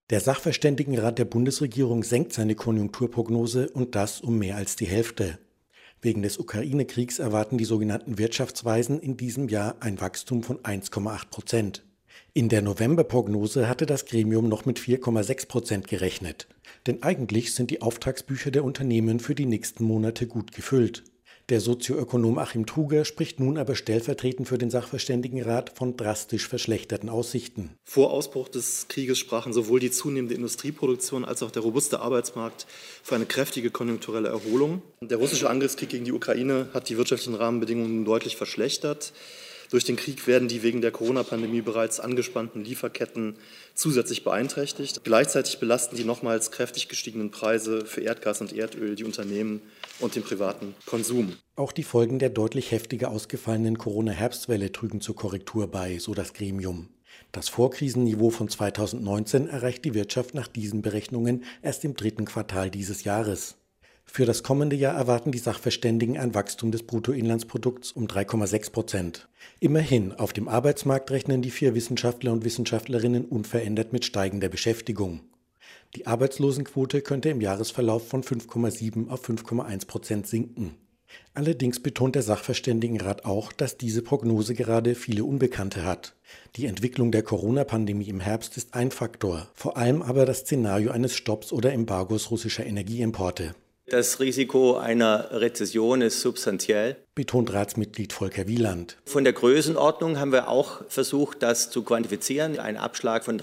Der Sachverständigenrat der Bundesregierung senkt seine Konjunkturprognose und das um mehr als die Hälfte. Wegen des Ukraine-Kriegs erwarten die sogenannten Wirtschaftsweisen in diesem Jahr ein Wachstum von 1,8%. In der Novemberprognose hatte das Gremium noch mit 4,6% gerechnet. Denn eigentlich sind die Auftragsbücher der Unternehmen für die nächsten Monate gut gefüllt. Der Sozioökonom Achim Truger spricht nun aber stellvertretend für den Sachverständigenrat von drastisch verschlechterten Aussichten. Vor Ausbruch des Krieges sprachen sowohl die zunehmende Industrieproduktion als auch der robuste Arbeitsmarkt für eine kräftige konjunkturelle Erholung. Der russische Angriffskrieg gegen die Ukraine hat die wirtschaftlichen Rahmenbedingungen deutlich verschlechtert. Durch den Krieg werden die wegen der Corona-Pandemie bereits angespannten Lieferketten zusätzlich beeinträchtigt. Gleichzeitig belasten die nochmals kräftig gestiegenen Preise für Erdgas und Erdöl die Unternehmen und den privaten Konsum. Auch die Folgen der deutlich heftiger ausgefallenen Corona-Herbstwelle trügen zur Korrektur bei, so das Gremium. Das Vorkrisenniveau von 2019 erreicht die Wirtschaft nach diesen Berechnungen erst im dritten Quartal dieses Jahres. Für das kommende Jahr erwarten die Sachverständigen ein Wachstum des Bruttoinlandsprodukts um 3,6%. Immerhin, auf dem Arbeitsmarkt rechnen die 4 Wissenschaftler und Wissenschaftlerinnen unverändert mit steigender Beschäftigung. Die Arbeitslosenquote könnte im Jahresverlauf von 5,7 auf 5,1% sinken. Allerdings betont der Sachverständigenrat auch, dass diese Prognose gerade viele Unbekannte hat. Die Entwicklung der Corona-Pandemie im Herbst ist ein Faktor, vor allem aber das Szenario eines Stopps oder Embargos russischer Energieimporte. Das Risiko einer Rezession ist substanziell, betont Ratsmitglied Volker Wieland. Von der Größenordnung haben wir auch versucht, das zu quantifizieren. Ein Abschlag von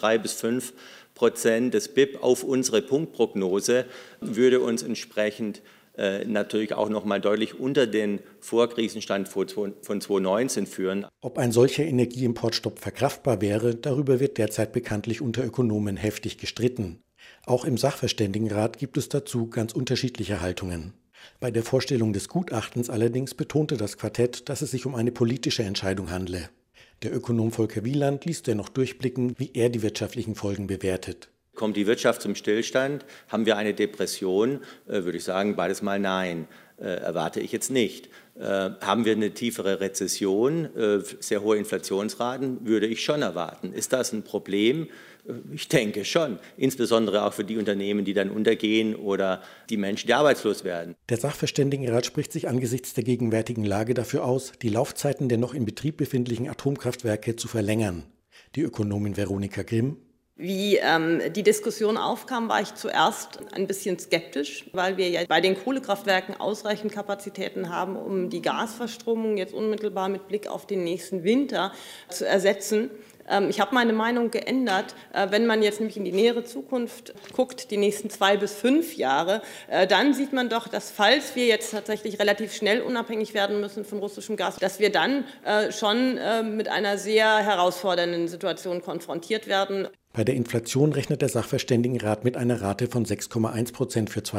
3-5% des BIP auf unsere Punktprognose würde uns entsprechend natürlich auch noch mal deutlich unter den Vorkrisenstand von 2019 führen. Ob ein solcher Energieimportstopp verkraftbar wäre, darüber wird derzeit bekanntlich unter Ökonomen heftig gestritten. Auch im Sachverständigenrat gibt es dazu ganz unterschiedliche Haltungen. Bei der Vorstellung des Gutachtens allerdings betonte das Quartett, dass es sich um eine politische Entscheidung handle. Der Ökonom Volker Wieland ließ dennoch durchblicken, wie er die wirtschaftlichen Folgen bewertet. Kommt die Wirtschaft zum Stillstand? Haben wir eine Depression? Würde ich sagen, beides mal nein. Erwarte ich jetzt nicht. Haben wir eine tiefere Rezession, sehr hohe Inflationsraten? Würde ich schon erwarten. Ist das ein Problem? Ich denke schon, insbesondere auch für die Unternehmen, die dann untergehen oder die Menschen, die arbeitslos werden. Der Sachverständigenrat spricht sich angesichts der gegenwärtigen Lage dafür aus, die Laufzeiten der noch in Betrieb befindlichen Atomkraftwerke zu verlängern. Die Ökonomin Veronika Grimm: Wie die Diskussion aufkam, war ich zuerst ein bisschen skeptisch, weil wir ja bei den Kohlekraftwerken ausreichend Kapazitäten haben, um die Gasverstromung jetzt unmittelbar mit Blick auf den nächsten Winter zu ersetzen. Ich habe meine Meinung geändert. Wenn man jetzt nämlich in die nähere Zukunft guckt, die nächsten 2 bis 5 Jahre, dann sieht man doch, dass falls wir jetzt tatsächlich relativ schnell unabhängig werden müssen von russischem Gas, dass wir dann schon mit einer sehr herausfordernden Situation konfrontiert werden. Bei der Inflation rechnet der Sachverständigenrat mit einer Rate von 6,1% für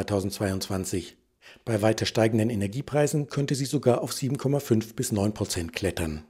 2022. Bei weiter steigenden Energiepreisen könnte sie sogar auf 7,5 bis 9% klettern.